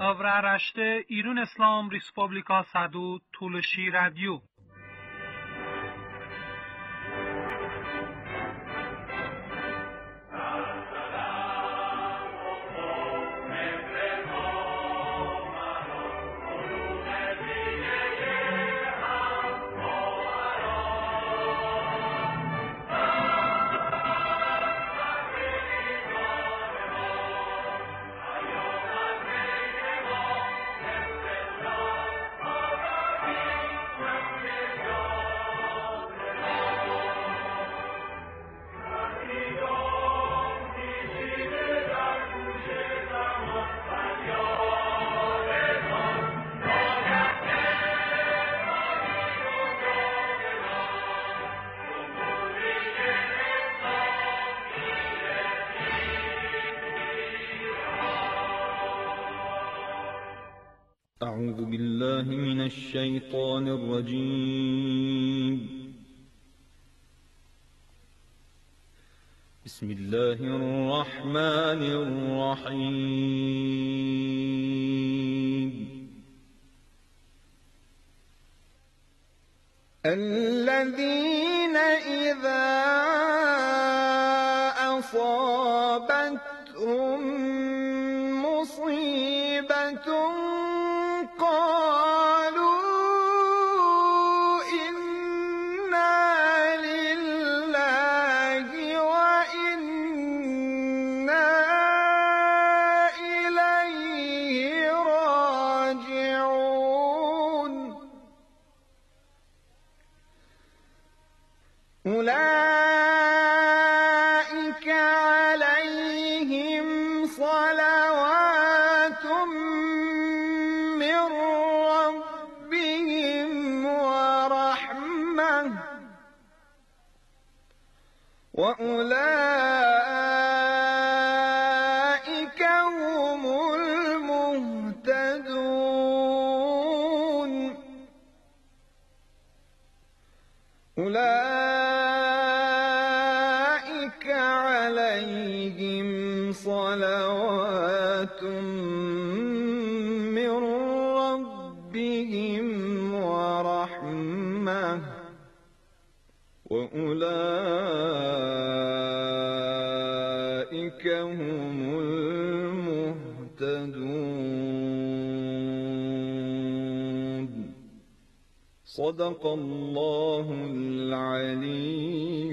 Avra raşte İran İslam Respublika Sadu Tuluşi Radyo. أعوذ بالله من الشيطان الرجيم. بسم الله الرحمن الرحيم. الذين إذا أصابتهم مصيبة أولئك عليهم صلوات من ربهم ورحمة وأولئك هم المهتدون. أولئك عليهم صلوات من ربهم ورحمة وأولئك هم المهتدون. صدق الله العلي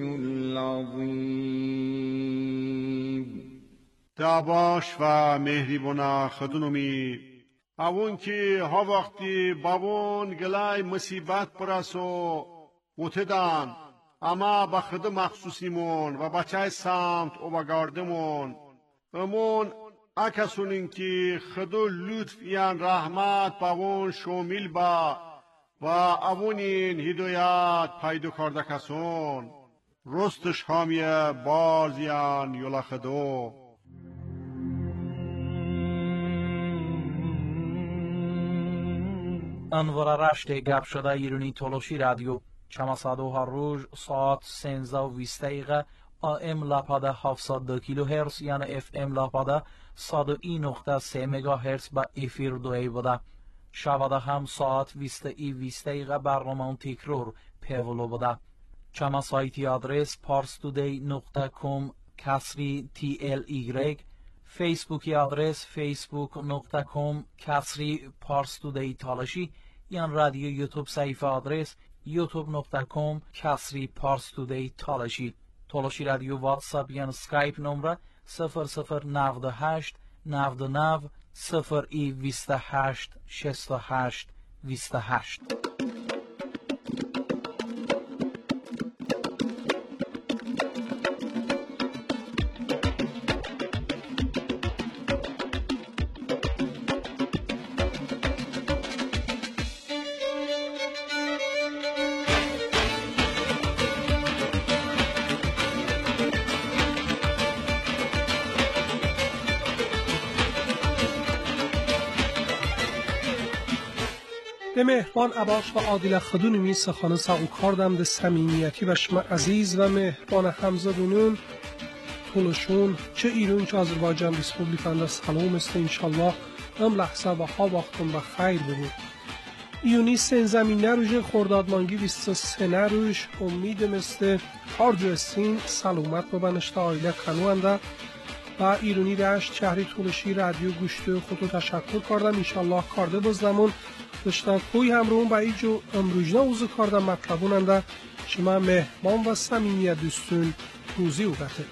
العظيم. دعواش و مهریبونا خدونومی اون که ها وقتی بابون گلای مصیبت پرسو متدان اما بخد مخصوصیمون و بچه سمت و بگاردمون امون اکسونین که خدو لطف یان رحمت بابون شومیل با و اونین هدایت پیدا کرده کسون رستش هامیه بازیان یولا خدو. انوار رشت گپ شده ایرانی تولوشی رادیو چماسادو روز ساعت 13:20 AM لاپاده 702 کیلوهرتز یعنی FM لاپاده 101.3 مگاهرتز با افیر دوی بوده. شباده هم ساعت 20:20 برنامه تکرار پیولو بوده. چما سایتی آدرس parstoday.com /TLY، فیسبوکی آدرس facebook.com /parstoday تالشی، یان رادیو یوتیوب صفحه آدرس youtube.com /parstoday تالشی. تالشی رادیو واتساپ یان سکایپ نمره 0098 99 028 68 28. به مهربان عباس و عادل خدونمی سخانه ساقو کاردم ده سمیمیتی و شما عزیز و مهربان همزادونون طولشون چه ایران چه آذربایجان ریسپوبلیکان در سلام است انشالله ام لحظه و ها وقتم بخیر ببود. ایونی سن زمینه روش خردادمانگی 23 روش امید مثل هارجو سین سلامت ببنشت آیله کنوانده و ایرونی رشت شهری طولشی رادیو گوشته خودو تشکر کردم. انشالله کارده بزدمون داشتن کوی همرون با ایجو امروجنه اوزو کردم مطلبوننده شما مهمان و صمیمیت دوستون روزی اوگته.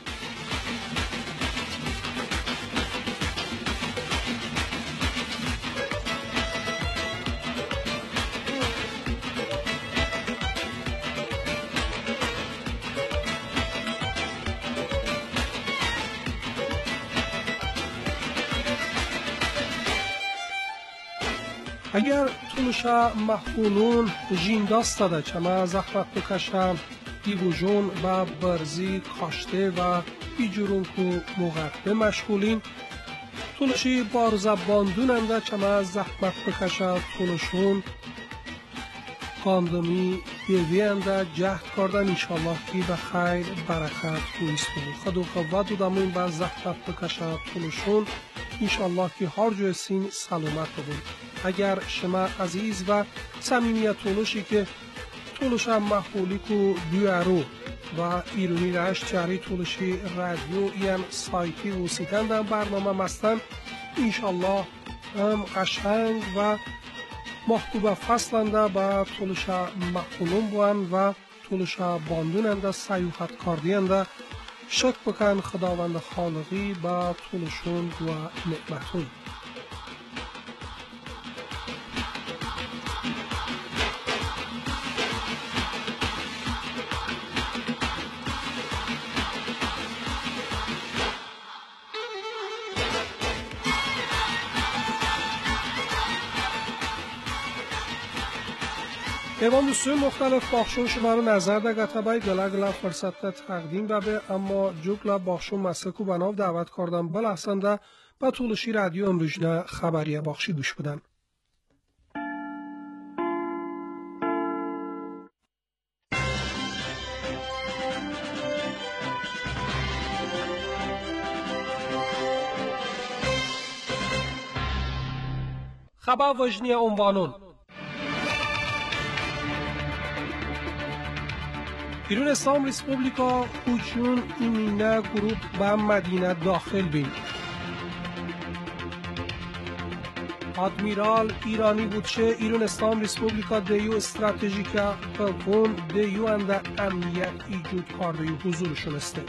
اگر تونشا محبونون جین داستاده چما زحمت بکشم دیگوژون و برزی کاشته و بیجورون که مغربه مشغولین تونشی بارزباندوننده چما زحمت بکشه تونشون قاندمی بیوینده جهد کردن انشالله که به خیر برکت تویست بود خدو قوت دمون با زحمت بکشه تونشون انشالله که هر جای سین سلامت بود. اگر شما عزیز و صمیمیت تولوشی که تولوش هم محبولی که بیارو و ایرونی رشت شهری تولوشی رادیو این سایتی و سیتن در برنامه مستن انشالله هم قشنگ و محبوب فصلنده با تولوش محبولون بوان و تولوش باندوننده سیوحت کاردینده شک بکن خداوند خالقی با تولوشون و نعمتون. ایوان دوستون مختلف باخشون شما رو نظر ده گتبای گلا فرصت ده تقدیم به اما جوگلا باخشون مسلکو بناو دعوت کردم بلحسنده با طولشی رادیو امروجنه خبریه باخشی گوش بدن. خبر وجنی عنوانون ایران اسلام ریسپوبلیکا هجون ایمینه گروپ به مدینه داخل بین. آدمیرال ایرانی بودشه ایران اسلام ریسپوبلیکا دیو استراتژیکا قلقون دیو انده امنیت ایجود کارده حضورشون استه.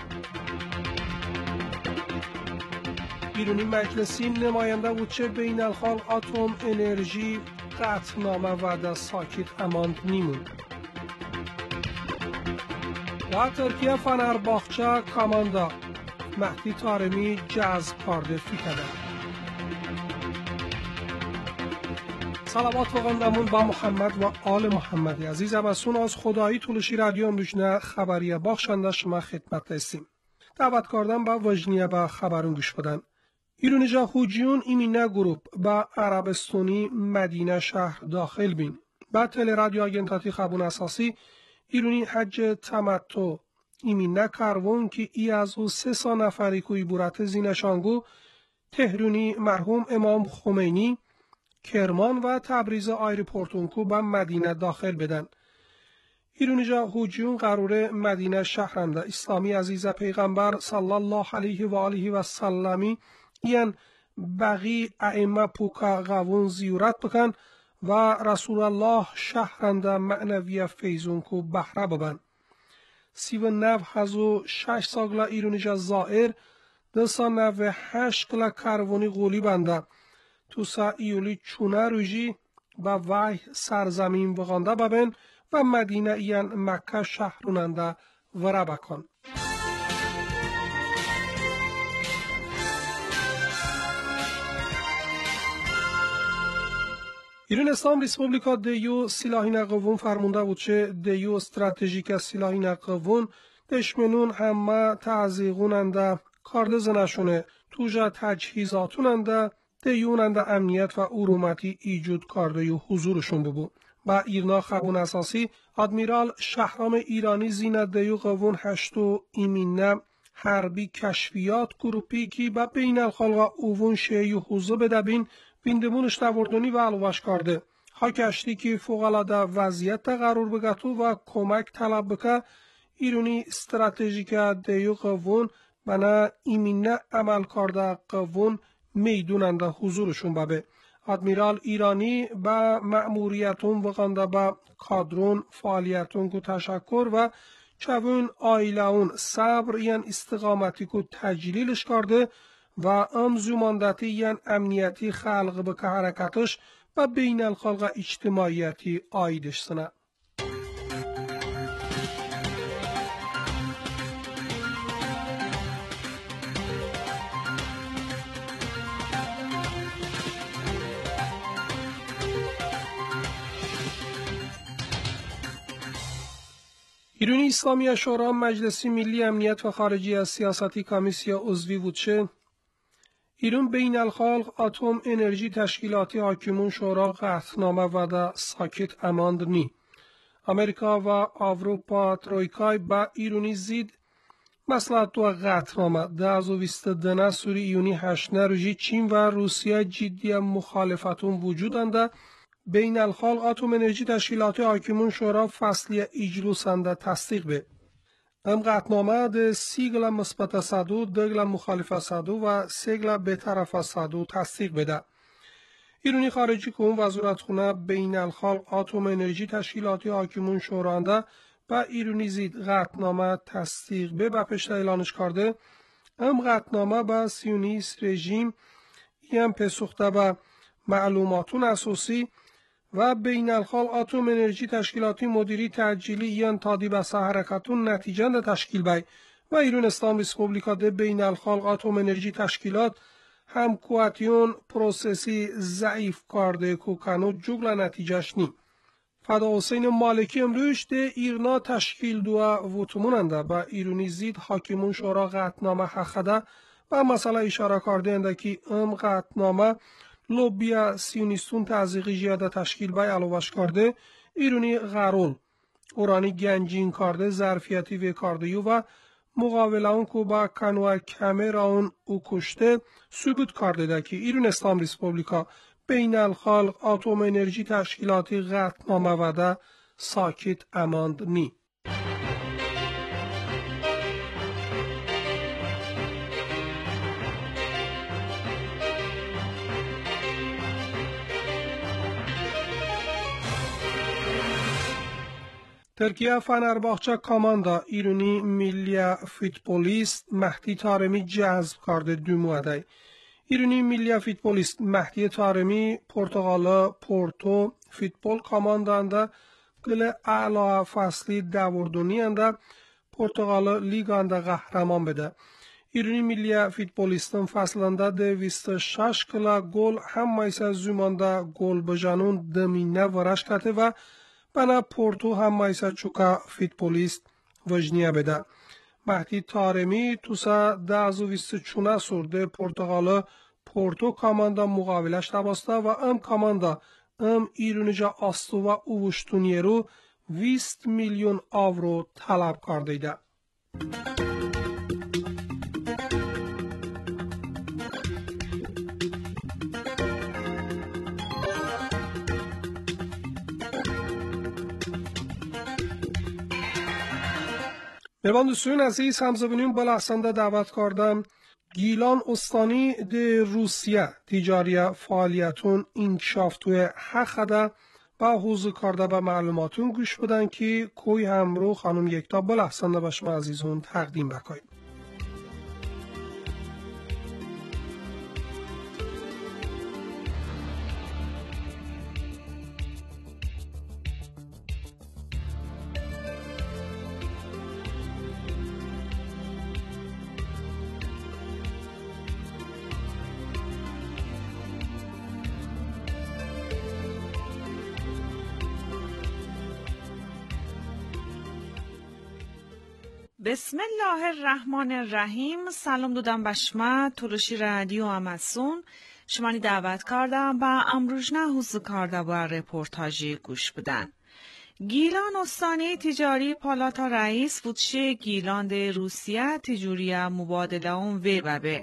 ایرانی مجلسی نماینده بودشه بین الخال اتم انرژی قطعنامه و ده ساکت امان نیمون. و ترکیه فنرباخچه کاماندا مهدی طارمی جذب کارده فیکده. صلوات و غندمون با محمد و آل محمدی عزیز امسون از خدایی طولشی رادیو امروجنه خبریه باخشنده شما خدمت هستیم. دعوت کردن با وجنیه با خبرون گوش بدن. ایرونیجا خوجیون ایمینه گروپ با عربستانی مدینه شهر داخل بین. با تل رادیو آگنتاتی خبون اساسی ایرونی حج تمتع ایمینه کارون که ای از او 3 نفری کوی بورت زینشانگو تهرونی مرحوم امام خمینی کرمان و تبریز آیرپورتونکو به مدینه داخل بدن. ایرونیجا هجون قراره مدینه شهرنده اسلامی عزیز پیغمبر صلی الله علیه و آله و سلمی این بقی ائمه پوکا قوون زیارت بکن و رسول الله شهرنده معنوی فیزون کو بهره ببن. 39,6 ساگلا ایرونیجا زائر 298 کلا کاروانی غولی بنده تو سا ایولی چونه روژی با وحی سرزمین وغانده ببن و مدینه این مکه شهروننده وره بکن. ایران اسلام ریسپوبلیکا دیو سلاحین قوون فرمونده بود چه دیو استراتژیک سلاحین قوون دشمنون همه تعزیقوننده کاردز نشونه توجه تجهیزاتوننده دیوننده امنیت و ارومتی ایجود کرده و حضورشون ببو. با ایرنا خبون اساسی آدمیرال شهرام ایرانی زینت دیو قوون هشتو ایمینه حربی کشفیات گروپی که با بین الخلق اوون شیعی حوزه بدبین Bindimûn iştevurdunî ve alwaşkardy. Ha keştî ki fowqalada vaziyet de qaror bigatû ve komek talab bike, îrûnî stratejîka deyû qewûn bena îmînne emelkarda qewûn meydûnan de huzuruşûn bebe. Admiral İranî به مأموریتون وقانده به کادرون فعالیتون کو تشکر و چوون آیلهون صبر ین استقامتی کو تجلیلش کرده و ام زماندتی ین امنیتی خلق به که حرکتش و بین الخلق اجتماعیتی آیدش سنه. ایرانی اسلامی شورا مجلس ملی امنیت و خارجیه سیاستی کمیسیا عضوی بودشه. ایران بین الخلق اتم انرژی تشکیلاتی حاکمون شورا قطعنامه و ده ساکت اماند نی. امریکا و اروپا ترویکای با ایرانی زید مصلحت و قطعنامه ده از ویست دنه سوری ایونی هشنه روژی چین و روسیه جدی مخالفتون وجودنده. بین الخلق اتم انرژی تشکیلاتی حاکمون شورا فصلی اجلوسنده تصدیق به. ام قطعنامه ده سیگل مثبت صدو، دگل مخالف صدو و سیگل به طرف صدو تصدیق بده. ایرانی خارجی کن وزارتخونه بین الخلق اتم انرژی تشکیلاتی حاکمون شورانده با ایرانی زید قطعنامه تصدیق به پشت اعلانش کرده. ام قطعنامه با سیونیست رژیم یم پسخته به معلوماتون اساسی و بین الخلق اتم انرژی تشکیلاتی مدیری تجلیلی ین تادی بسه حرکتون نتیجه تشکیل بای و ایران اسلام ریسپوبلیکا ده بین الخلق اتم انرژی تشکیلات هم کواتیون پروسسی ضعیف کرده که کنو جگل نتیجهش نی. فدا حسین مالکی امروش ده ایرنا تشکیل دو وطموننده با ایرانی زید حاکمون شورا قطعنامه حقده و مسئله اشاره کرده انده که ام قطعنامه لوبیا سیونیستون تزریقی جیاده تشکیل بای علاوش کرده ایرانی غرول اورانی گنجین کرده ظرفیتی و کرده و مقابله اون که با کنوع کمه را اون او کشته ثبوت کرده ده که ایران اسلام ریسپوبلیکا بین الخلق اتم انرژی تشکیلاتی قطعنامه وده ساکت اماند نی. ترکیه فنرباغچه کاماندا ایرانی ملی فوتبالیست مهدی طارمی جذب کرده دوموده. ایرانی ملی فوتبالیست مهدی طارمی پرتغال پورتو فوتبال کاماندانده گل اعلا فصلی دوردونی انده پرتغال لیگ انده قهرمان بده. ایرانی ملی فوتبالیستن فصلنده 26 کلا گل هم مایسه زومانده گل بجانون دمینه ورش کته و بنا پورتو هم مایسا چوکا فوتبالیست وجنیه بده. مهدی طارمی توسا 24 سورده پرتغال پورتو کاماندا مقابلش تباسته و ام کاماندا ام ایرونیجا آستو و اوشتونیه رو 20 میلیون آورو طلب کرده ده. میوان دوستان عزیز همزبانیون بالا احسنده دعوت کردم گیلان استانی ده روسیه تجاری فعالیتون انکشاف توی حقده با حوض کرده به معلوماتون گوش بدن که کوی همرو خانم یکتا بالا احسنده به شما عزیزون تقدیم بکنیم. بسم الله الرحمن الرحیم. سلام دادم به شما تلوشی رادیو آمازون. شما دعوت کردم با امروزنه حوض کرده با رپورتاجی گوش بدن. گیلان استانی تجاری پالاتا رئیس فوتشه گیلان ده روسیه تجوری مبادله اون و ببه.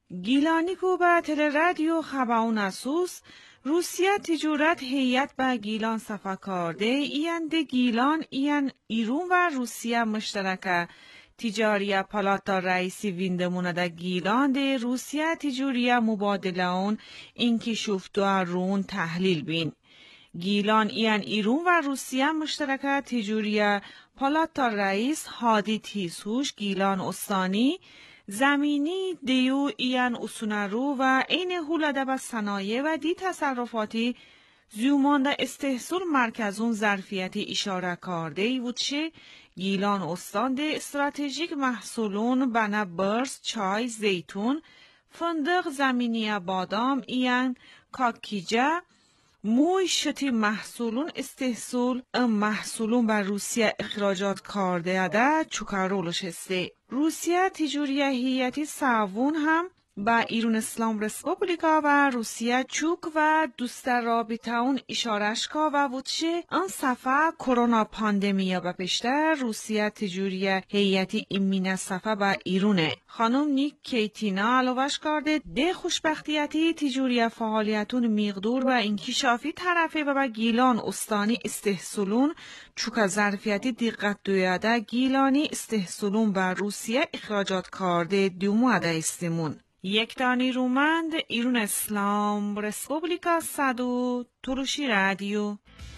گیلانی کو به تل رادیو خباون اسوس روسیه تجارت هیئت به گیلان صفا کرده ایند گیلان این ایرون و روسیه مشترکه تجاری پالاتا رئیسی ویندمونه ده گیلان ده روسیه تجاری مبادله اون اینکی شفتو رون تحلیل بین. گیلان این ایرون و روسیه مشترکه تجاری پالاتا رئیس هادی تیسوش گیلان استانی زمینی دیو این اسونرو و این هولاده به صنایع و دی تصرفاتی زیومانده استحصول مرکزون ظرفیتی اشاره کرده ای بود چه گیلان استان ده استراتژیک محصولون بنا برس، چای، زیتون، فندق زمینی بادام، این کاکیجه، موی شتی محصولون استحصول محصولون بر روسیه اخراجات کرده ده چوکارولش هسته. روسیه تجاری هیئتی ساوون هم با ایران اسلام رسپوبلیکا و روسیه چوک و دوست رابطه اون اشارش که و وچه ان صفحه کرونا پاندمیا به پشته روسیه تجاری هیئتی ایمین صفحه با ایرونه. خانم نیک کیتینا علاوش کرده ده خوشبختیتی تجاری فعالیتون مقدور و انکشافی طرفه و با گیلان استانی استحصولون چوک ظرفیتی دقت دویاده گیلانی استحصولون بر روسیه اخراجات کرده دوموده استمون. یک دانی رومند ایران اسلام رسپوبلیکا صدو تلوشی رادیو.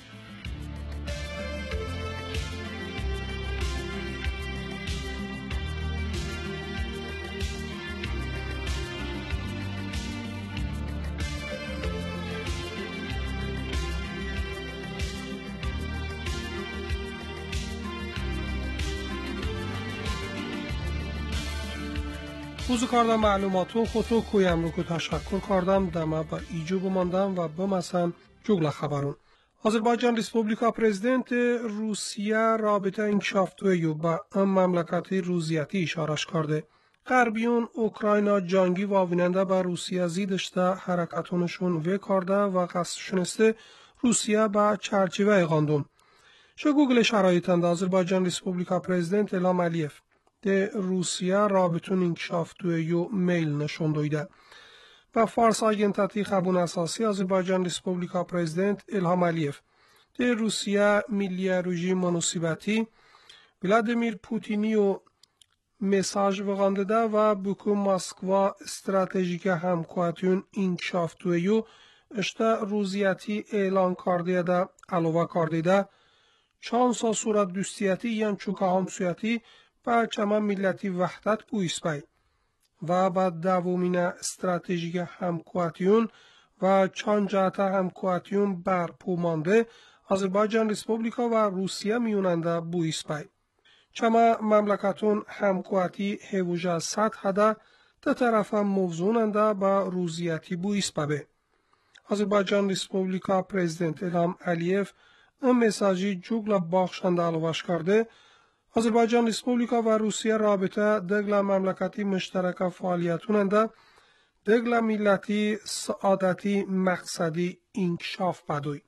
وزو کردم معلوماتو خودتو کویم رو که تشکر کردم دمه با ایجو بماندم و بمسن جگل خبرون. آذربایجان ریسپوبلیکا پرزیدنت روسیه رابطه انکشافتویو با ام مملکتی روزیتی اشارش کرده. غربیون اوکراینا جنگی واویننده با روسیه زیدشته حرکتونشون وی کرده و قصدشونسته روسیه با چرچیوه اغاندون. شو گوگل شرایطند آذربایجان ریسپوبلیکا پرزیدنت الهام علیف ده روسیه رابطون انکشافتویو میل نشون دویده. و فارس آگنتاتی خبون اساسی آذربایجان ریسپوبلیکا پرزیدنت الهام علیف ده روسیه ملی رژیم مناسبتی ولادیمیر پوتینی و mesaj vegandida ve buku Moskva stratejik hamkohatiyun inkişaftuyu işte ruziyeti elan kardiye de alova kardide çansa surat düstiyeti yan çuka hamsuyeti ve çama milleti vahdet bu ispay ve ba davumine stratejik hamkohatiyun ve çancata hamkohatiyun barpo mande Azerbaycan Respublika ve Rusya miyunanda bu ispay. چما مملکتون همکواتی هیوجا سات هده ده طرف هم موضوعننده با روزیتی بو اسبابه. آذربایجان ریسپوبلیکا پرزیدنت الهام علیف این مساجی جوگل باخشنده علوش کرده. آذربایجان ریسپوبلیکا و روسیه رابطه دگل مملکتی مشترک فعالیتوننده دگل ملتی سعادتی مقصدی انکشاف بدوی.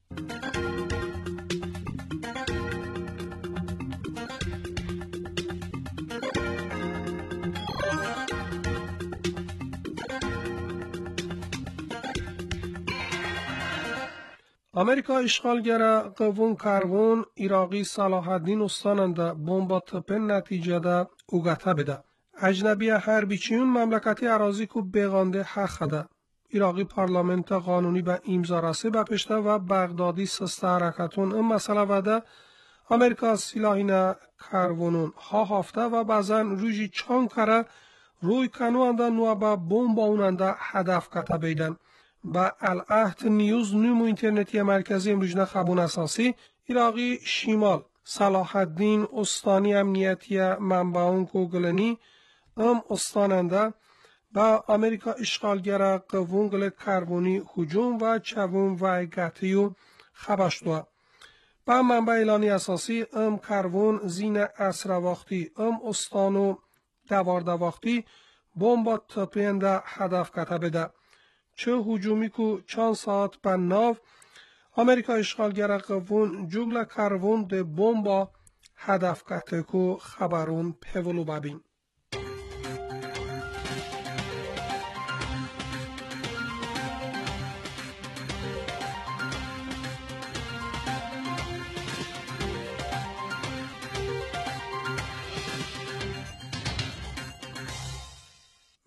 آمریکا اشغالگر قوون کاروون عراقی صلاح الدین استاننده بمب تپن نتیجه ده اوگته بده. اجنبی حربیچیون مملکتی اراضی کو بغانده حق ده. عراقی پارلمنت قانونی به امضا رسی بپشته و بغدادی سست حرکتون این مسئله وده آمریکا سلاحین کاروونون ها هفته و بعضا روژی چان کره روی کنوانده نوع به بمب اوننده هدف کته بیدن. با العهد نیوز نوم اینترنتی مرکزی امروزنه خبون اساسی عراقی شمال صلاح الدین استانی امنیتی منبعون کوگلنی استاننده با امریکا اشغالگر قوون گل کربونی هجوم و چوون و گتیو خبشتوه. با منبع اعلانی اساسی کربون زین اسر وقتی استانو دوارده وقتی بمب تپنده هدف کته بده. چه هجومی کو چند ساعت بناو آمریکا اشغالگر قوون جوگل کاروون ده بمبا هدف کته کو خبرون پولو ببین.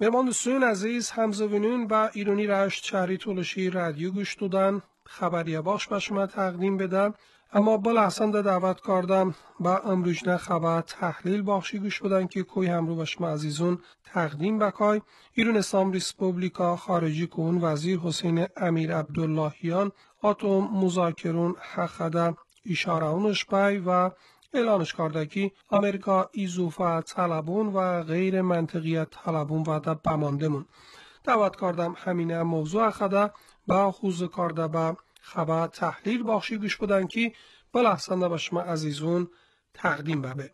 مهمان دوستان عزیز همزوینون و ایرانی رشت شهری تولشی رادیو گوش دادن خبریه باش به شما تقدیم بدم. اما بلحسن ده دعوت کردم با امروجنه خبر تحلیل باخشی گوش بدن که کوی همرو به شما عزیزون تقدیم بکای. ایران اسلام ریسپوبلیکا خارجی کون وزیر حسین امیر عبداللهیان آتوم مذاکرون حقده اشاره اونش بای و اعلانش کرده که امریکا ایزوفه طلبون و غیر منطقیت طلبون و ده بماندمون. دعوت کردم همینه موضوع خده با خوز کرده با خبر تحلیل باخشی گوش بدن که بلحسنده به شما عزیزون تقدیم ببه.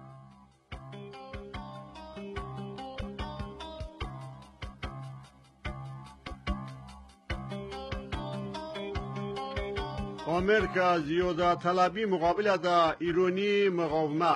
آمریکا زیاده طلبی مقابل ده ایرانی مقاومت.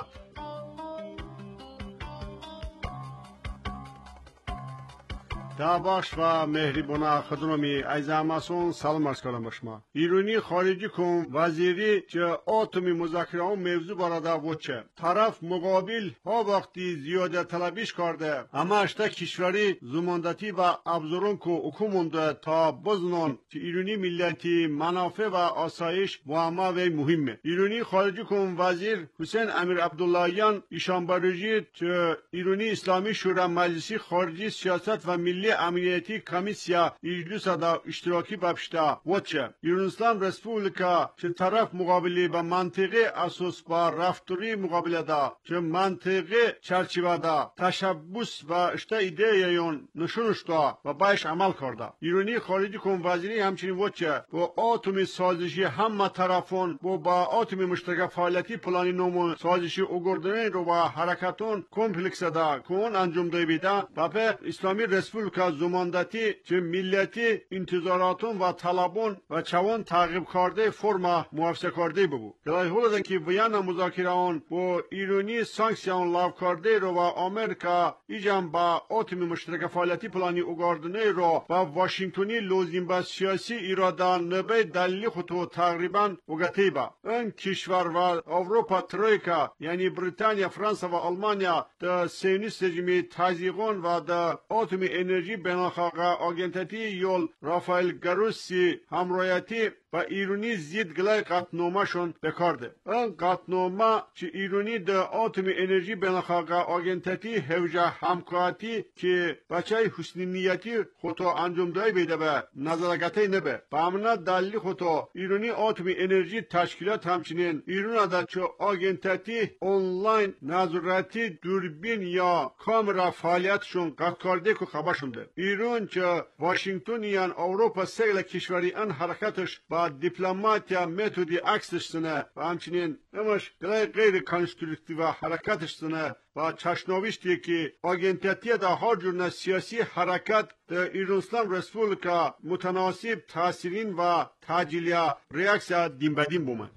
دعواش و مهربانه خدمتی از همسون سلام عرض کردم شما. ایرانی خارجی کن وزیری که آتمی مذاکره و موضوع براده وچه طرف مقابل ها وقتی زیاده طلبیش کرده اما اشتا کشوری زماندتی و ابزارون که حکومونده تا بزنان که ایرانی ملتی منافع و آسایش و اما وی مهمه. ایرانی خارجی کن وزیر حسین امیر عبداللهیان ایشان بروجی که ایرانی اسلامی شورا مجلسی خارجی سیاست و ملی امنیتی کمیسیا اجلس دا اشتراکی بپشتا وچه ایران اسلام رسپوبلیکا که طرف مقابلی با منطقه اساس با رفتاری مقابله دا که منطقه چرچیوه دا تشبس و اشتا ایده یون نشونشتا و باش عمل کرده. ایرانی خارجی کن وزیری همچنین وچه با آتومی سازشی همه طرفون با آتومی مشترک فعالیتی پلانی نومو سازشی اگردنین رو با حرکتون کمپلکس دا کن انجام دای بیده و به اسلامی رسپوبلیکا زماندتی که ملتی انتظاراتون و طلبون و چوان تعقیب کرده فرما موافقه کرده ببو. در حالی که بیان مذاکره آن با ایرانی سانکسیون لاو کرده رو و آمریکا ایجام با آتمی مشترک فعالیتی پلانی اگردنه رو و واشنگتنی لازم با سیاسی ایراده نبه دلیل خودو تقریبا وگته با. این کشور و اروپا ترویکا یعنی بریتانیا، فرانسه و آلمانیا در سیونیست رژیم تزیقون و در آتمی انرژی بناخاقه آگنتتی یول رافائل گروسی همرایتی و ایرانی زید گلای قطنامه شون بکارده. این قطنامه چه ایرانی در آتمی انرژی بناخاقه آگنتتی هوجه همکاتی که بچه حسنی نیتی خودو انجام دای بیده به نظرگته نبه. با امنه دلیل خودو ایرانی آتمی انرژی تشکیلات همچنین ایران در چه آگنتتی آنلاین نظارتی دوربین یا کامرا فعالیتشون قطع کرده که خبر شده. ایران که واشنگتن یا اروپا سیل کشوری ان حرکتش با دیپلماتیا متودی عکسش سنه و همچنین همش غیر کنسترکتیو حرکتش سنه و چشناویشتی که آگنتتی در هر جور سیاسی حرکت در ایران اسلام رسپوبلیکا متناسب تاثیرین و تعجیلیا ریاکسیا دیم بدیم بومن.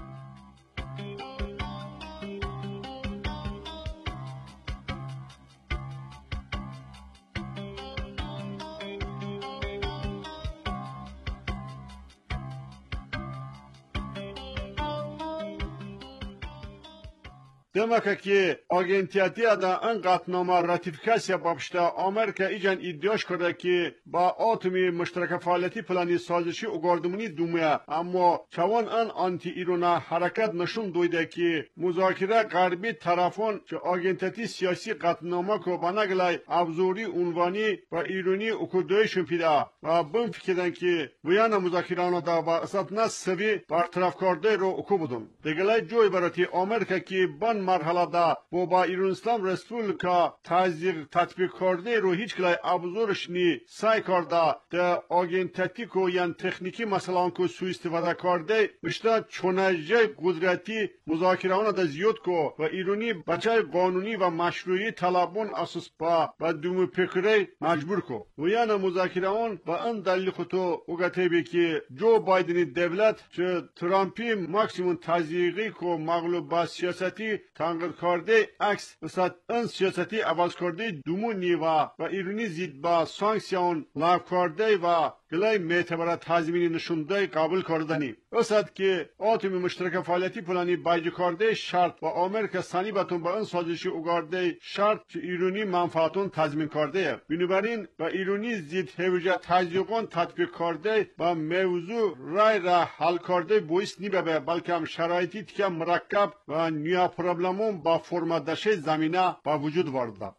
demek ki Argentiyatiya da en qatnama ratifikasiya babşta Amerika ican iddiaş کرده ki با atomi müşterek faaliyeti plani sazişi ugardımını dumaya ama çavan en anti İran'a hareket nişun doydu ki muzakere garbi tarafın ki Argentiyati siyasi qatnama ko bana gelay abzuri unvani ve İrani okudayışın pida ve bu fikirden ki bu yana muzakerana da ve esat nas sevi bartaraf karde ro okubudum. Degelay joy barati Amerika ki ban marhalada bu ba İran İslam Respublika tazik tatbik karde ro hiç gelay abzurش نی سعی کرده در آگنتیک و یا تکنیکی مثلا کو سوء استفاده کرده مشتا چونجه قدرتی مذاکره‌ها را زیاد کو و ایرانی بچه قانونی و مشروعی طلبون اساس با دوم فکری مجبور کو و یعنی مذاکره‌ها با ان دلیل خودو وگته بی که جو بایدن دولت چه ترامپی ماکسیموم تزریقی کو مغلوب با سیاستی تنقید کرده عکس مثلا ان سیاستی عوض کرده دومونی و ایرانی زید با سانکسیون لاف کرده و گلای معتبر تضمینی نشونده قبول کردنی است که آتم مشترک فعالیتی پلانی باج کرده شرط با آمریکا ثانی بتون با این سازشی اوگارده شرط ایرانی منفعتون تضمین کرده. بنابراین با ایرانی زید هویج تزیقون تطبیق کرده با موضوع رای را حل کرده بویس نیبه بلکه هم شرایطی که مرکب و نیا پرابلمون با فرما دشه زمینه با وجود وارده.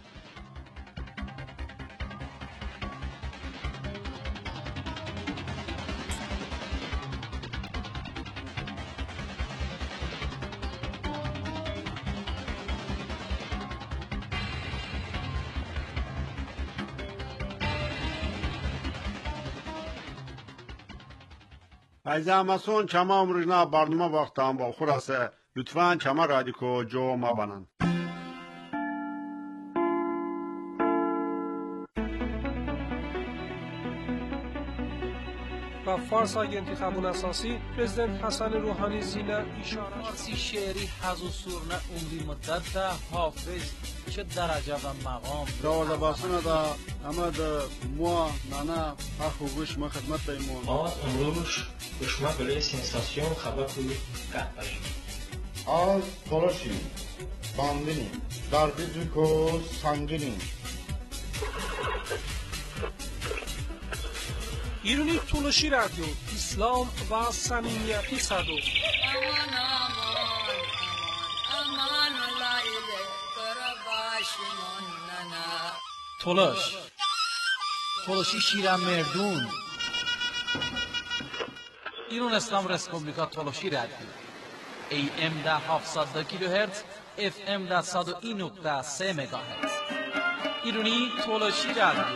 ایزامسون چما امروزنا برنامه وقتام با خلاصه لطفاً چما رادیکو جو ما بنن. و فارس های انتخابون اساسی پرزیدنت حسن روحانی زینه اشاره فارسی شعری حز و سورنه عمری مدت ده حافظ چه درجه و مقام دوازده باسونه دا اما دا موا نانا اخو گوش ما خدمت دایمون آز امروش گوشما بله سنساسیون خبر کوی قهبش آز تلاشیم باندینیم دربی دوکو سنگینیم ایرانی تولشی رادیو اسلام و صمیمیتی صدو تولشی شیرم مردون ایران اسلام رسپوبلیکا تولشی رادیو AM در 700 کیلوهرتز FM در 101.3 مگاهرتز ایرانی تولشی رادیو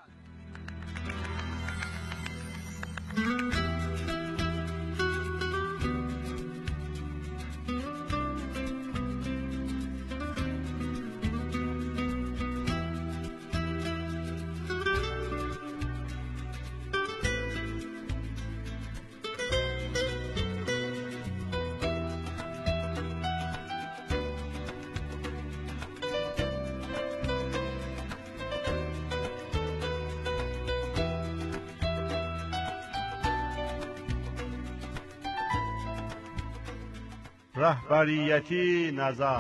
رهبریتی نظر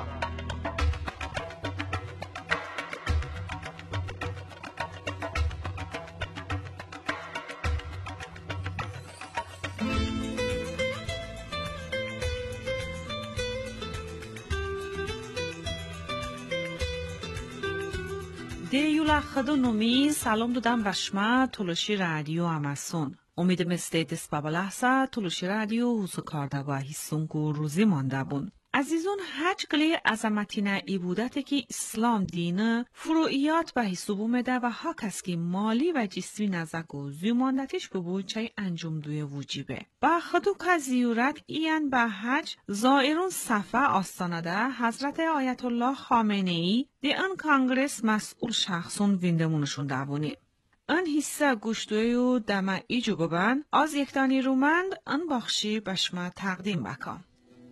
دیولا خدو نومی سلام دادم بشما تولشی رادیو اماسون امید مستیدس بابا لحظه تولشی رادیو حسو کارده و حسونگو روزی مانده بون. عزیزون حج گلی عظمتینه ای بودته که اسلام دینه فروعیات و حسوبو مده و ها کس که مالی و جسمی نزگو زیماندتش ببود چای انجام دوی وجیبه. با خدو که زیورت این به حج زائرون صفه آستانه ده حضرت آیت الله خامنه ای دی ان کانگرس مسئول شخصون ویندمونشون دوونی. ان حصه گوشتوی و دمه ایجو ببن از یکتانی رومند ان بخشی بشما تقدیم بکن.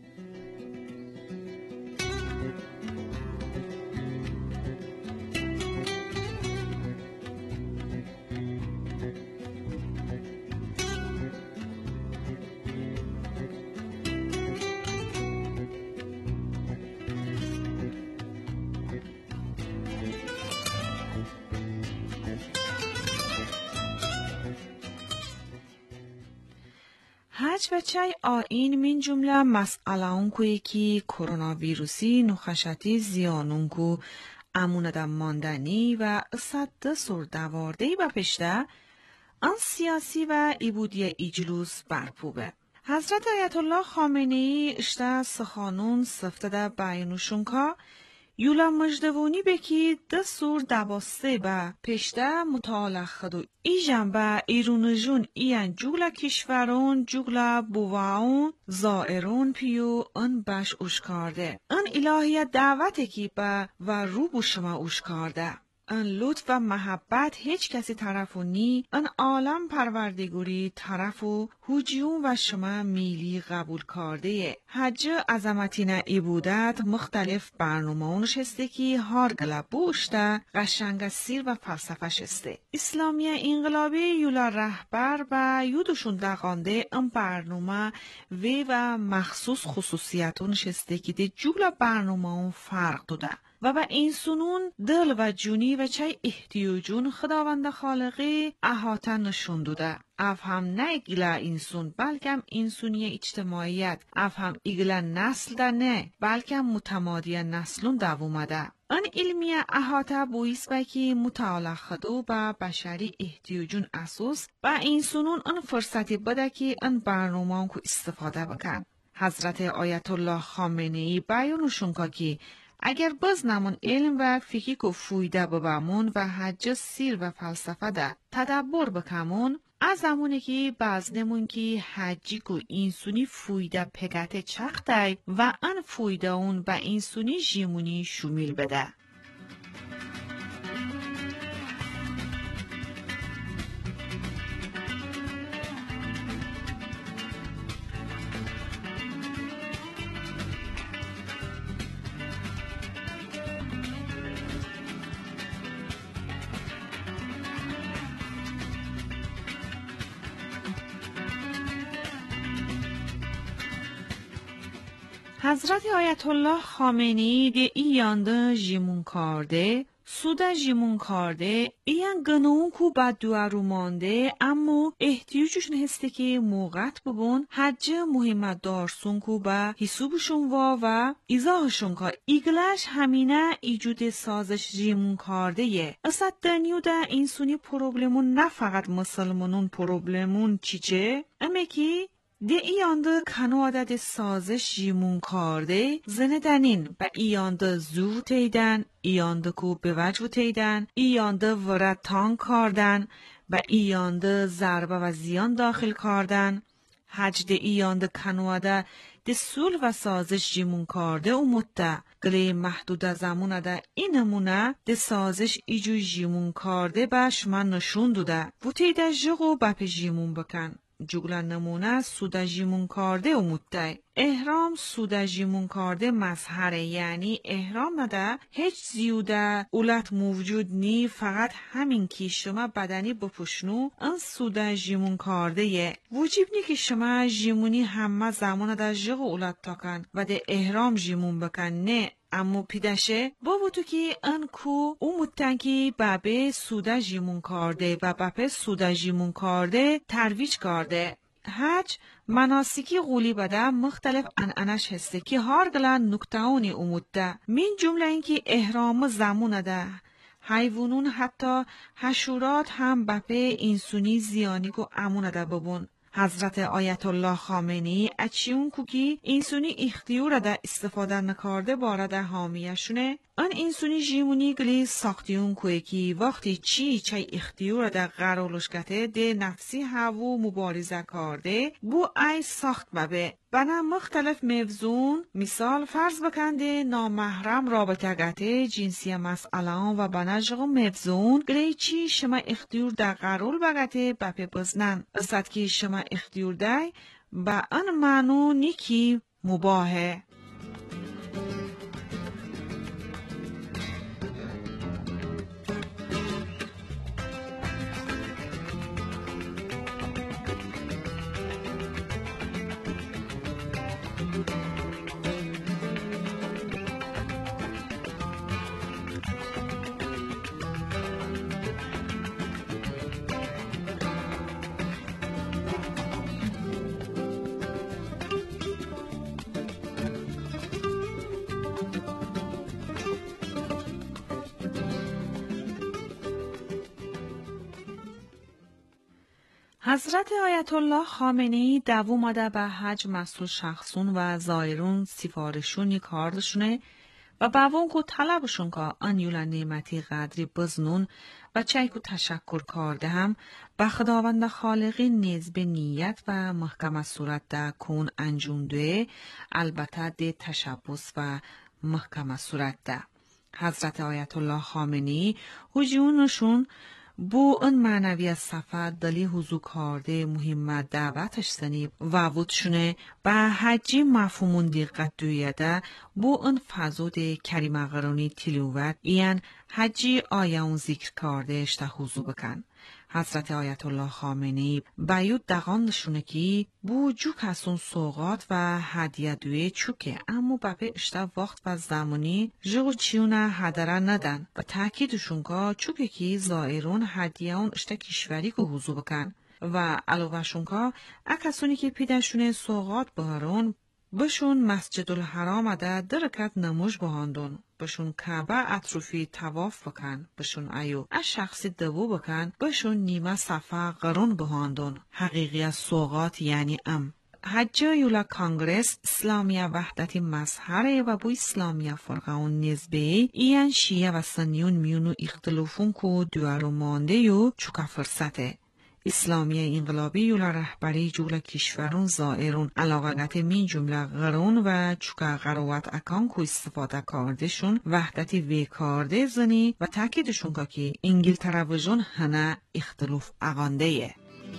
حج بچه آین من جمله مسئله اونکو یکی کرونا ویروسی نخشتی زیانون کو اموندم ماندنی و صد سردواردهی و پشته آن سیاسی و ایبودی ایجلوس برپوبه. حضرت آیت الله خامنه ای اشته سخانون سفته بیانوشون که یولا مجدوونی بکی ده سور دباسته با پشته مطالع خدو ای جنبه ایرونجون این جولا کشورون جولا بواون زائرون پیو ان بش اوشکارده ان الهیت دعوته کی با و رو بو شما اوشکارده ان لطف و محبت هیچ کسی طرفو نی، ان عالم پروردگوری طرفو هجوم و شما میلی قبول کرده. حج عظمتی نه عبودت مختلف برنامه اونش هسته که هار گلب بوشته قشنگ سیر و فلسفه شسته. اسلامی انقلابی یولا رهبر و یودشون دقانده ام برنامه و مخصوص خصوصیتون شسته که ده جولا برنامه اون فرق داده. و به این سنون دل و جونی و چه احتیاجون خداوند خالقی احاطه نشون داده. افهم نه ایگلا اینسون بلکه اینسونی اجتماعیت، افهم ایگلا نسل ده نه بلکه متمادی نسلون دوومده. ان علمی احاطه بویس بکی مطالعه خدو و بشری احتیاجون اساس و این سنون ان فرصتی بده که ان برنامه کو استفاده بکن. حضرت آیت الله خامنه‌ای بیانشون که اگر باز نمون علم و فکری کو فویده ببامون و حج سیر و فلسفه ده تدبر بکمون، از زمانی که باز نمون که حجی کو اینسونی فویده پگت چخته و ان فویده اون با اینسونی جیمونی شمیل بده. حضرت آیت الله خامنه‌ای ده ایانده جیمون کرده، سوده جیمون کرده، ایان گنون کو بد دوارو مانده، اما احتیاجشون هسته که موقت ببون حج مهمت دارسون کو با حسوبشون و ایزاهشون که ایگلش همینه ایجود سازش جیمون کرده یه. اصد دنیو ده اینسونی پروبلمون نه فقط مسلمانون پروبلمون چیچه؟ اما که ده ایانده کنواده ده سازش جیمون کرده زنه دنین با ایانده زور تیدن، ایانده کو به وجو تیدن، ایانده ورد تان کردن، با ایانده ضربه و زیان داخل کردن. حج ده ایانده کنواده ده سول و سازش جیمون کرده و مده گلی محدود زمونه ده اینمونه ده سازش ایجو جیمون کرده باش من نشون دوده و تیده جغو بپ جیمون بکن. جگل نمونه سوده جیمون کرده و مده. احرام سوده جیمون کرده مظهره، یعنی احرام نده هیچ زیوده اولت موجود نی، فقط همین که شما بدنی بپوشنو ان سوده جیمون کرده یه. وجیب نی که شما جیمونی همه زمان ده جغ اولت تاکن و ده احرام جیمون بکن، نه. اما پیدشه با تو که انکو او متنکی بابه سوده جیمون کرده و بابه سوده جیمون کرده ترویج کرده. حج مناسکی غولی بده مختلف انش هسته که هر گلن نکتاونی اومده. من جمله این که احرام زمون ده حیوانون حتی حشورات هم بپه اینسونی زیانی کو امون ده ببون. حضرت آیت الله خامنه‌ای اچیون کوکی اینسونی اختیار ده استفاده نکرده بارده حامیشونه. ان اینسونی جیمونی گلی ساختیون کوی کی وقتی چه اختیار ده قرارش گته ده نفسی هاو مبارزه کرده بو ای ساخت ببه. بنا مختلف موضوع مثال فرض بکنده نامحرم رابطه گته جنسی مسئله و بنجغ موضوع گلی چی شما اختیار ده قرار بگته بپه بزنن. اصد که شما اختیار ده با ان معنو نیکی مباهه. حضرت آیت الله خامنه‌ای دوومده به حج مسئول شخصون و زایرون سفارشونی کاردشونه و باون کو طلبشون که آن یولا نعمتی قدری بزنون و چای کو تشکر کرده هم به خداوند خالقی نیز به نیت و محکم صورت ده کون انجام ده، البته ده تشبس و محکم صورت ده. حضرت آیت الله خامنه‌ای هجونشون بو اون معنوی از سفر دلی حضور کرده مهمت دعوتش سنی و وودشونه با حجی مفهومون دقت دویده بو اون فضود کریم قرانی تلوت این حجی آیه ذکر کرده اشته حضور بکن. حضرت آیت الله خامنه‌ای بیود دقاندشونه که بو جو کسون سوغات و هدیه دوی چوکه اما بپه اشته وقت و زمانی جو چیونه هدره ندن و تاکیدشون که چوکه که زائرون هدیه اون اشته کشوری که حضور بکن و علاوهشون که اکسونی که پیدشونه سوغات بهارون بشون مسجد الحرام ده درکت نموش بهاندون بشون کعبه اطرافی تواف بکن بشون ایو از شخصی دوو بکن بشون نیمه صفحه قرون بهاندون حقیقی از سوغات یعنی حجه یولا کانگرس اسلامیه وحدت مظهره و بو اسلامیه فرقون نزبه این شیعه و سنیون میونو اختلافون که دوارو مانده یو چوکا فرصته. اسلامیه انقلابی یولا رهبری جولا کشورون زائرون علاقت من جمله غرون و چوکا غروت اکان کو استفاده کاردشون وحدتی وی کارده زنی و تاکیدشون که انگلتره و جون هنه اختلاف اقانده یه.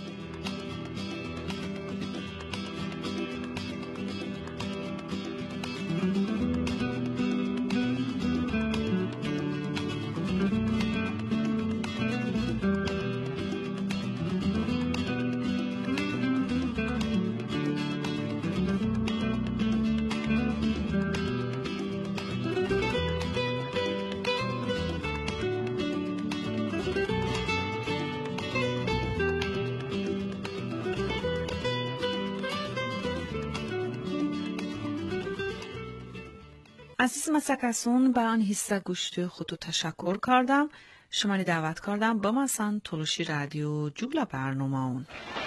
عزیز مسکسون به آن حصه گوشت خودو تشکر کردم. شما را دعوت کردم با مثلا تلوشی رادیو جوگلا برنامه اون.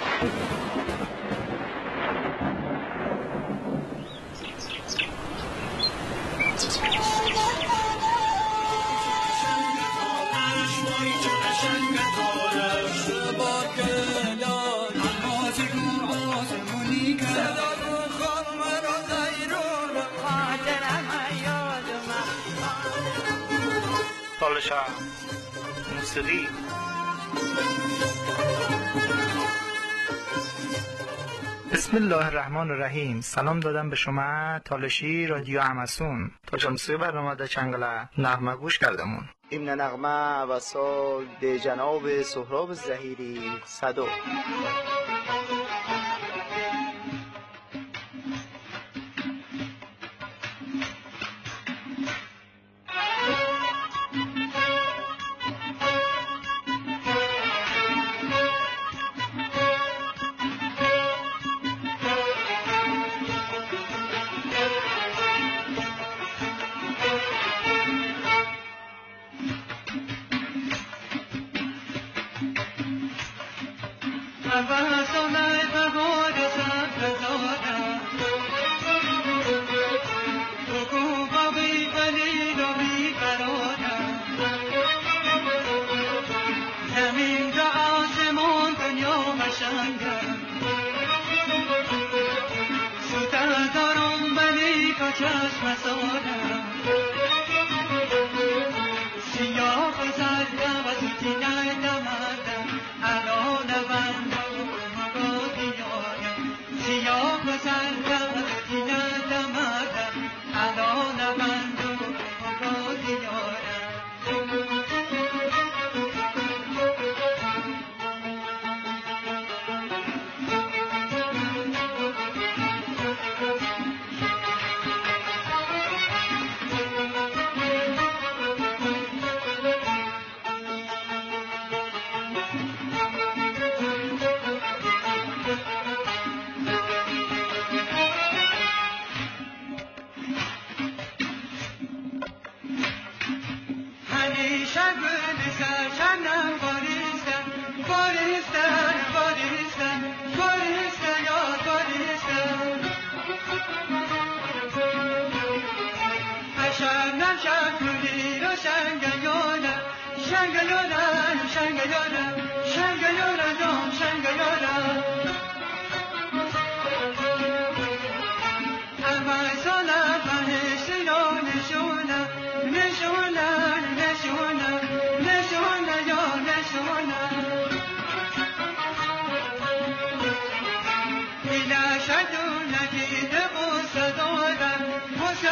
موسیقی بسم الله الرحمن الرحیم. سلام دادم به شما تالشی رادیو اماسون تا جمسوی برنامه دا چنگله نغمه گوش کردمون. این نغمه و سال ده جناب سهراب زهیری صدو.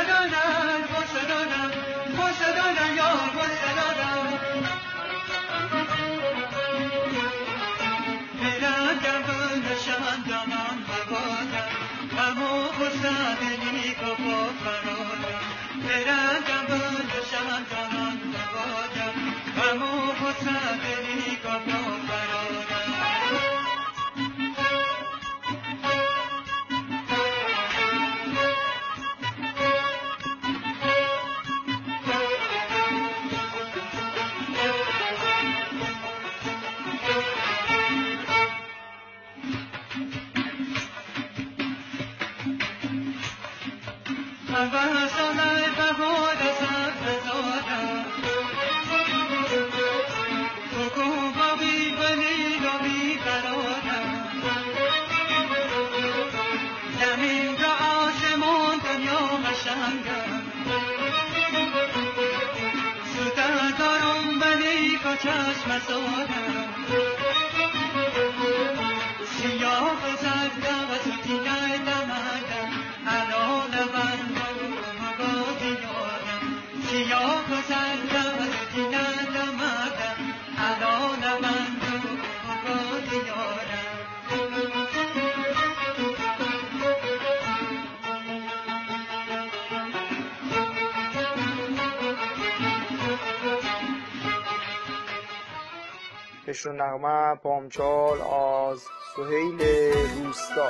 پیشرو نغمه پامچال از سهیل روستا.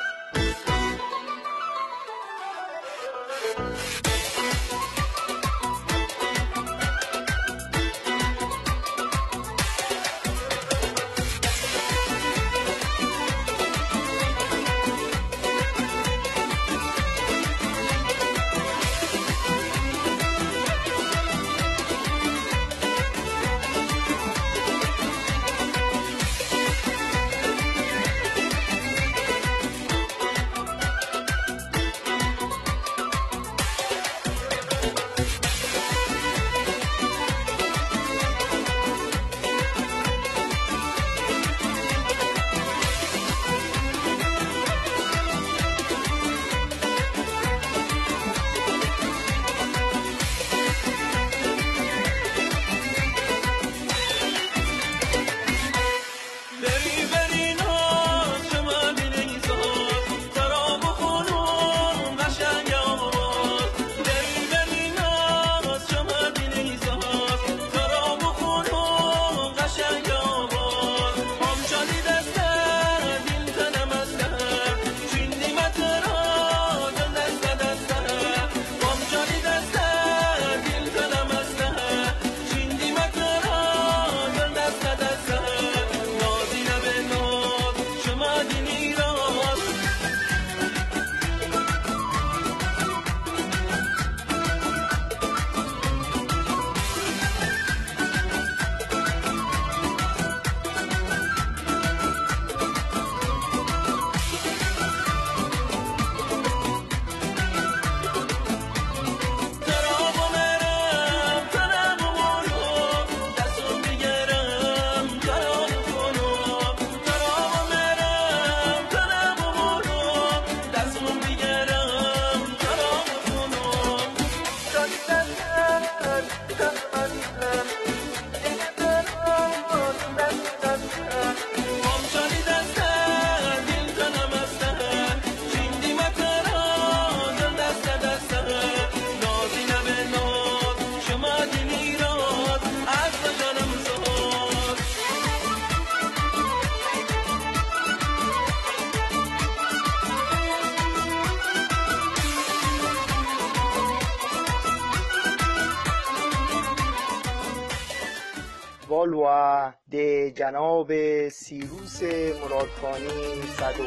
والوا ده جناب سیروس مرادخانی صدو.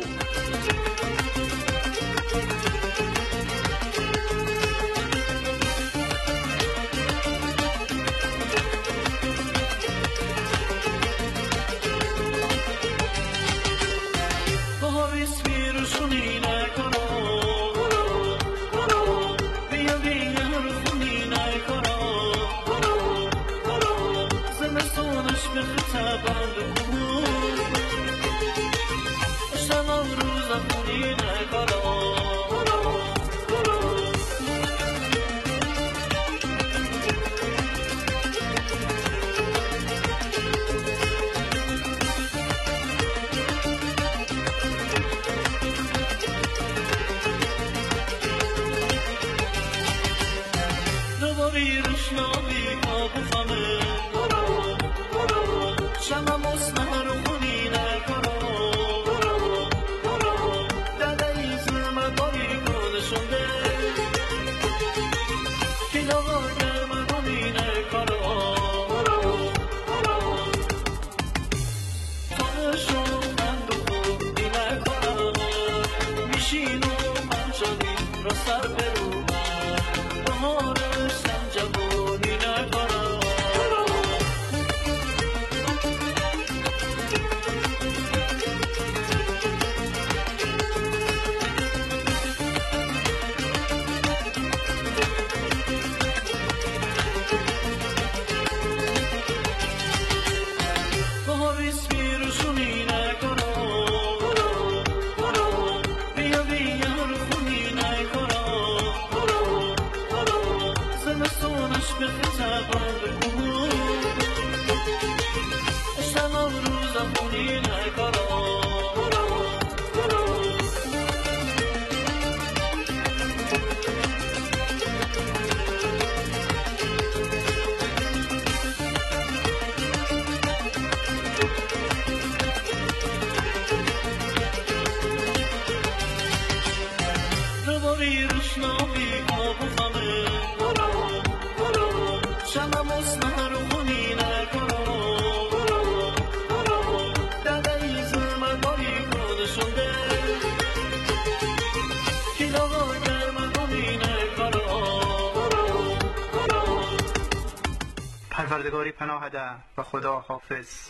پروردگاری پناه ده و خدا حافظ.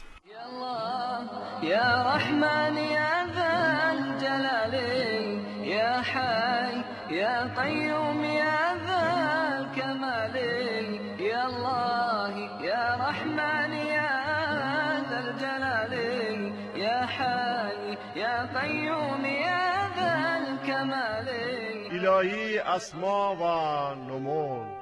يا رحمن يا ذا الجلال يا حي يا قيوم يا ذا الكمال يا الله يا رحمن يا ذا الجلال يا حي يا قيوم يا ذا الكمال. الهی اسما و نمون.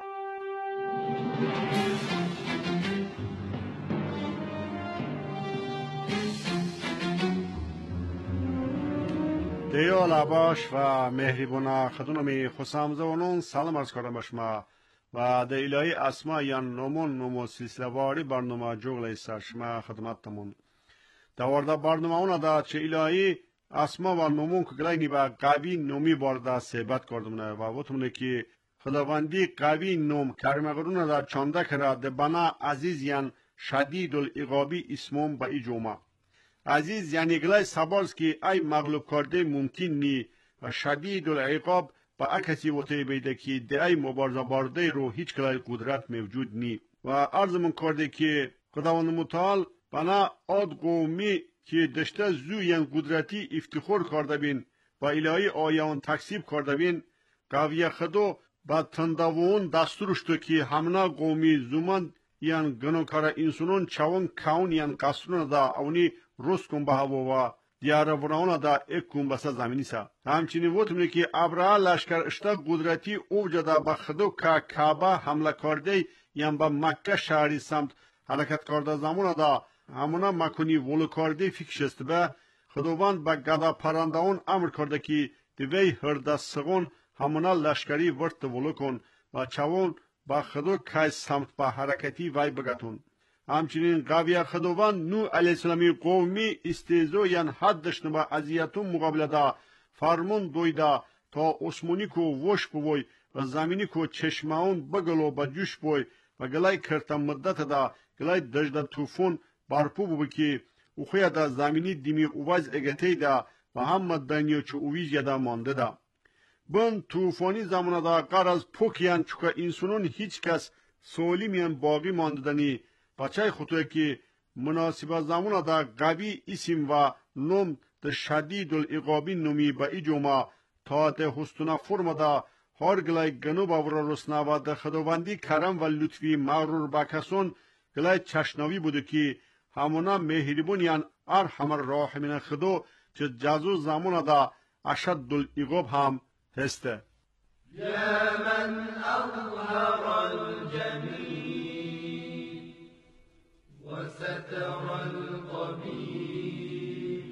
دیو لباش و مهربونا خدونمی خسامزوانون سلام عرض کردم شما و ده الهی اسما یا نمون سلسله واری برنامه جوغل ایسر شما خدمتتمون دوارده برنامه اونا دا چه الهی اسما و نمون که گلینی با قوی نومی بارده صحبت کردم و وطمونه که خداوندی قوی نوم کرمگرون دا چانده کرده ده بنا عزیز یعن شدید العقابی اسمون با ای جوما عزیز یعنی گلای سباز که ای مغلوب کرده ممکن نی و شدید العقاب با اکسی وطه بیده که ده ای مبارزه بارده رو هیچ گلای قدرت موجود نی و عرضمون کرده که خداوند متعال بنا آد قومی که دشته زوین قدرتی افتخار کرده بین و الهی آیان تکسیب کرده بین قوی خدو با تندوون دستورشتو که همنا قومی زمان یعن گنوکار انسانون چون کون یعن قصرون دا اونی روز کن به هوا و دیاره ورانه دا یک کن بسا زمینی سا همچنین وطمونه که ابرا لشکر اشتا قدرتی اوجا دا با خدو که کعبه حمله کرده یعن با مکه شهری سمت حرکت کرده زمان دا همونا مکنی ولو کرده فکرشست به خداوند با گدا پرندهون امر کرده که دوی هرده سگون همونا لشکری ورد ولو کن و چون با خدو که سمت با حرکتی وی بگتون همچنین قوی خداوند نوح علیه السلامی قومی استیزو یعن حدش نبا عذیتون مقابله دا فرمون دویده تا اسمونی کو وش بوی و زمینی کو چشماون بگلو با جوش بوی و گلای کرتا مدت دا گلای دجده توفون بارپو بو که اوخوی دا زمینی دیمی اوواز اگتی دا و هم دنیو چو اویز یدا مانده دا بن توفانی زمان دا قر از پوکیان چکا انسانون هیچ کس سولیمیان باقی مانددنی بچه خطوه که مناسب زمان دا قوی اسم و نوم دا شدید العقابی نومی با ای جمعه تا دا حسطونه فرم دا هر گلای گنو باورا رسنا و دا خداوندی کرم و لطفی مغرور با کسون گلای چشناوی بوده که همونا مهربون یعن ارحم الراحمین خدو چه جزو زمان دا اشد العقاب هم هسته. یا من اظهر الجمیل و ستر القبیح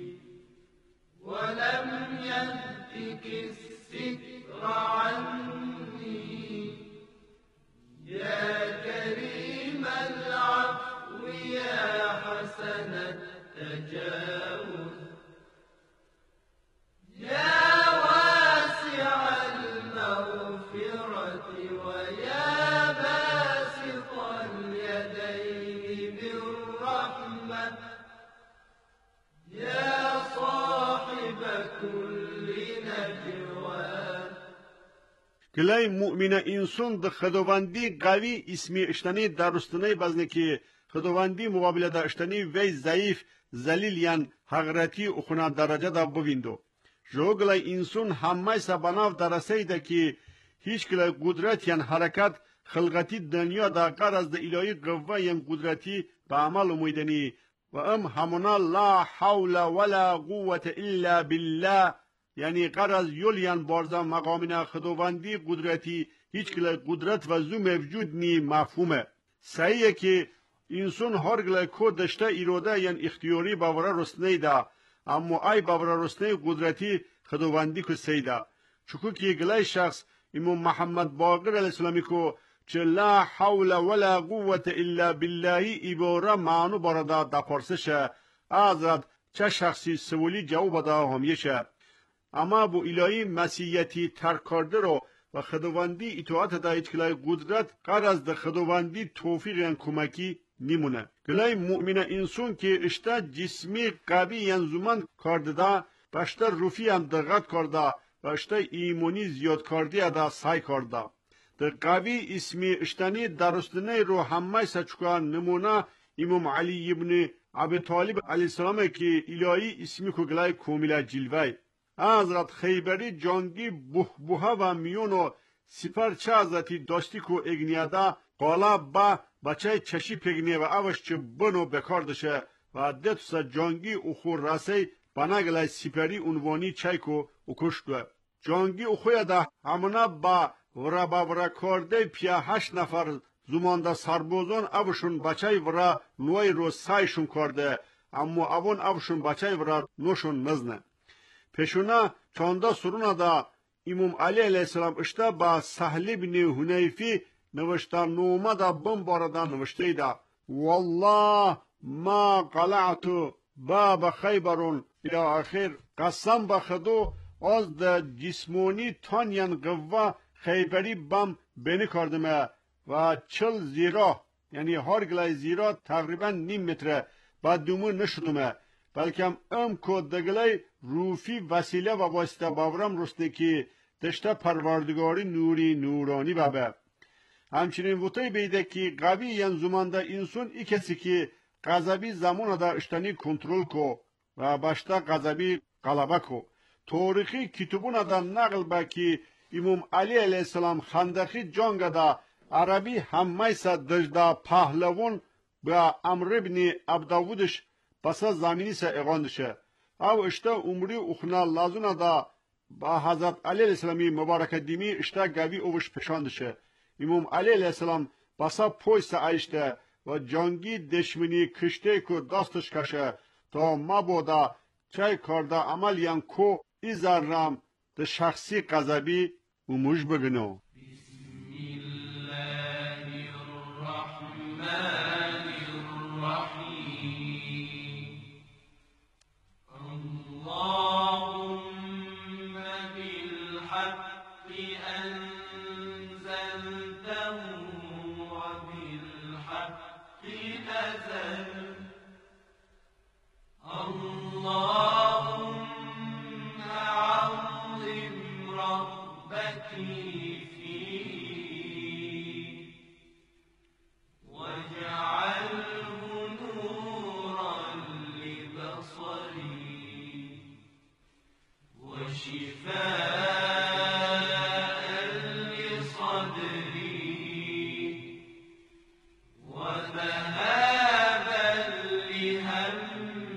ولم يهتك الستر عني يا كريم العفو يا حسن التجاوز يا واسع المغفرة ويا باسط اليدين بالرحمة يا صاحب كل نجوى گلای مؤمن انسان د خداوندی قوی اسمی اشتنی درستنی بزنه که خداوندی مقابل دا اشتنی وی ضعیف ذلیل یان حقرتی اخونا درجه دا بویندو جو گلای انسان همه سبناف درسه ده که هیچ گلای قدرت یان حرکت خلقتی دنیا دا قرض دا الهی قوه یان قدرتی با عمل مویدنی و همونا لا حول ولا قوة الا بالله یعنی قرض یولیان بارزا مقامنا خداوندی قدرتی هیچ گلای قدرت و زو موجود نی مفهومه صحیحه که انسان هر گلای کو دشته ایراده یان اختیاری باوره رسنه ده اما ای باوره رسنه قدرتی خداوندی که سیده چکو که گلای شخص امام محمد باقر علیه السلامی که چه لا حول ولا قوة الا بالله ایباره معنو بارده دا پرسشه حضرت چه شخصی سولی جواب ده همیشه اما بو الهی مسیحیتی ترک کرده رو و خداوندی اطاعت دا هیچ کلای قدرت قرار از دا خداوندی توفیق یان کمکی نیمونه کلای مؤمن انسان که اشتا جسمی قوی یان زمان کرده دا باشتا روفی هم دقت کرده و اشتا ایمونی زیاد کرده دا سای کرده دا قوی اسمی اشتانی درستنه رو همه سچکان نمونه امام علی ابن ابی طالب علیه السلام که الهی اسمی که گلای کومیله جلوه حضرت خیبری جانگی بوه و میونو سپر چه حضرتی داشتی که اگنیاده قالا با بچه چشی پگنیه و اوش چه بنو بکاردشه و دتوسا جانگی اخور رسی بناگلای سپری عنوانی چای که اکشتوه جانگی اخوی ده همونا با ورا کرده پیا 8 نفر زمانده سربازان اوشون بچه ورا نوی رو سایشون کرده اما اون اوشون بچه ورا نوشون مزنه پیشونا چانده سرونا دا امام علی علیه السلام اشتا با سهل بن حنیفی نوشتا نومه دا بمبارده نوشته دا والله ما قلعت باب خیبرون الى آخر قسم بخدو از دا جسمونی تانیان قوه خیبری بم بینی کردمه و 40 زیرا یعنی هر گلای زیرا تقریبا 0.5 متره با دومو نشدمه بلکه ام کو دگلای روفی وسیله و واسطه باورم رسته که دشته پروردگاری نوری نورانی بابه همچنین وطای بیده که قوی یان زمانده انسان ای کسی که غضبی زمان دا اشتنی کنترل کو و باشتا غضبی غلبه کو تاریخی کتابون دا نقل با که امام علی علیه السلام خندقی جنگ دا عربی همه سا دجدا پهلوان با امر ابن عبداودش بسا زمینی سا اغاندشه او اشتا عمری اخنا لازونه دا با حضرت علی علیه السلامی مبارک دیمی اشتا گوی اوش پشاندشه امام علی علیه السلام بسا پوی سا ایشته و جانگی دشمنی کشته که دستش کشه تا مبادا چای کرده عمل یان کو ای ذرم ده شخصی قذبی اوموش بگنو